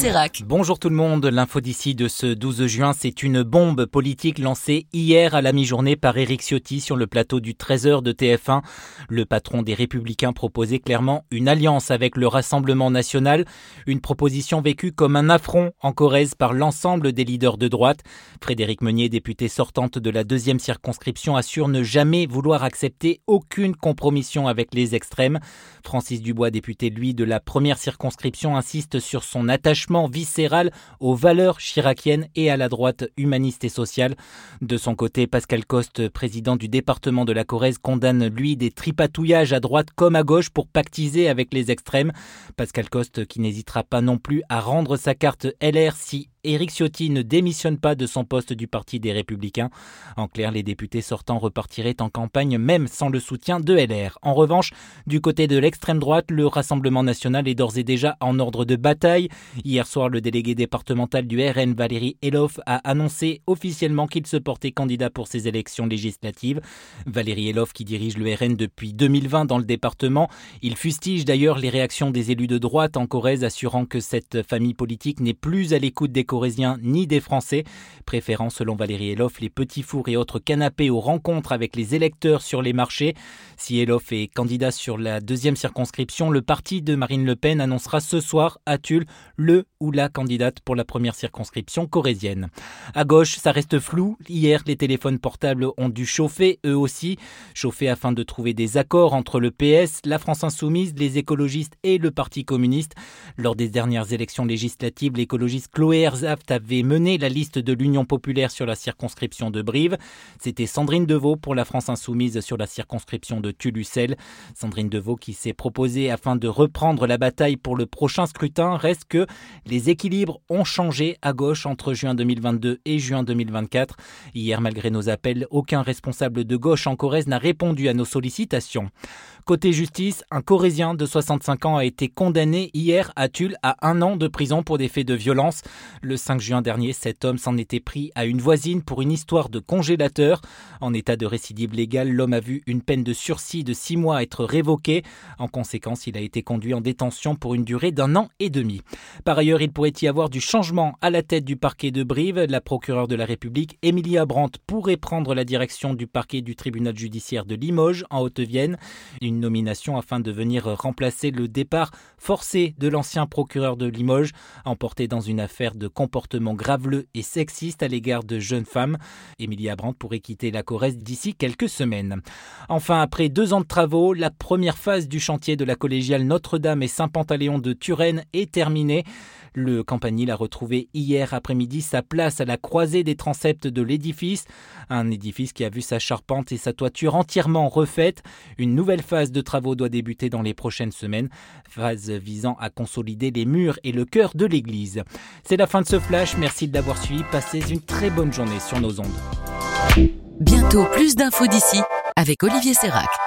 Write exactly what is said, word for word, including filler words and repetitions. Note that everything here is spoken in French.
Sérac. Bonjour tout le monde, l'info d'ici de ce douze juin, c'est une bombe politique lancée hier à la mi-journée par Éric Ciotti sur le plateau du treize heures de T F un. Le patron des Républicains proposait clairement une alliance avec le Rassemblement national, une proposition vécue comme un affront en Corrèze par l'ensemble des leaders de droite. Frédérique Meunier, députée sortante de la deuxième circonscription, assure ne jamais vouloir accepter aucune compromission avec les extrêmes. Francis Dubois, député lui de la première circonscription, insiste sur son attachement viscéral aux valeurs chiraciennes et à la droite humaniste et sociale. De son côté, Pascal Coste, président du département de la Corrèze, condamne lui des tripatouillages à droite comme à gauche pour pactiser avec les extrêmes. Pascal Coste qui n'hésitera pas non plus à rendre sa carte L R si Éric Ciotti ne démissionne pas de son poste du Parti des Républicains. En clair, les députés sortants repartiraient en campagne même sans le soutien de L R. En revanche, du côté de l'extrême droite, le Rassemblement national est d'ores et déjà en ordre de bataille. Hier soir, le délégué départemental du R N, Valérie Eloff, a annoncé officiellement qu'il se portait candidat pour ces élections législatives. Valérie Eloff, qui dirige le R N depuis deux mille vingt dans le département, il fustige d'ailleurs les réactions des élus de droite en Corrèze, assurant que cette famille politique n'est plus à l'écoute des Corésiens ni des Français, préférant selon Valérie Eloff les petits fours et autres canapés aux rencontres avec les électeurs sur les marchés. Si Eloff est candidat sur la deuxième circonscription, le parti de Marine Le Pen annoncera ce soir à Tulle le ou la candidate pour la première circonscription corésienne. À gauche, ça reste flou. Hier, les téléphones portables ont dû chauffer, eux aussi. Chauffer afin de trouver des accords entre le P S, la France Insoumise, les écologistes et le Parti communiste. Lors des dernières élections législatives, l'écologiste Chloé Herzaft avait mené la liste de l'Union populaire sur la circonscription de Brive. C'était Sandrine Devaux pour la France Insoumise sur la circonscription de Tulle-Ussel. Sandrine Devaux qui s'est proposée afin de reprendre la bataille pour le prochain scrutin. Reste que les équilibres ont changé à gauche entre juin deux mille vingt-deux et juin deux mille vingt-quatre. Hier, malgré nos appels, aucun responsable de gauche en Corrèze n'a répondu à nos sollicitations. Côté justice, un Corrézien de soixante-cinq ans a été condamné hier à Tulle à un an de prison pour des faits de violence. Le cinq juin dernier, cet homme s'en était pris à une voisine pour une histoire de congélateur. En état de récidive légale, l'homme a vu une peine de sursis de six mois être révoquée. En conséquence, il a été conduit en détention pour une durée d'un an et demi. Par ailleurs, il pourrait y avoir du changement à la tête du parquet de Brive. La procureure de la République, Emilia Brandt, pourrait prendre la direction du parquet du tribunal judiciaire de Limoges, en Haute-Vienne. Une nomination afin de venir remplacer le départ forcé de l'ancien procureur de Limoges, emporté dans une affaire de comportement graveleux et sexiste à l'égard de jeunes femmes. Emilia Brandt pourrait quitter la Corrèze d'ici quelques semaines. Enfin, après deux ans de travaux, la première phase du chantier de la collégiale Notre-Dame et Saint-Pantaléon de Turenne est terminée. Le campanile a retrouvé hier après-midi sa place à la croisée des transepts de l'édifice. Un édifice qui a vu sa charpente et sa toiture entièrement refaites. Une nouvelle phase de travaux doit débuter dans les prochaines semaines. Phase visant à consolider les murs et le cœur de l'église. C'est la fin de ce flash. Merci de l'avoir suivi. Passez une très bonne journée sur nos ondes. Bientôt plus d'infos d'ici avec Olivier Sérac.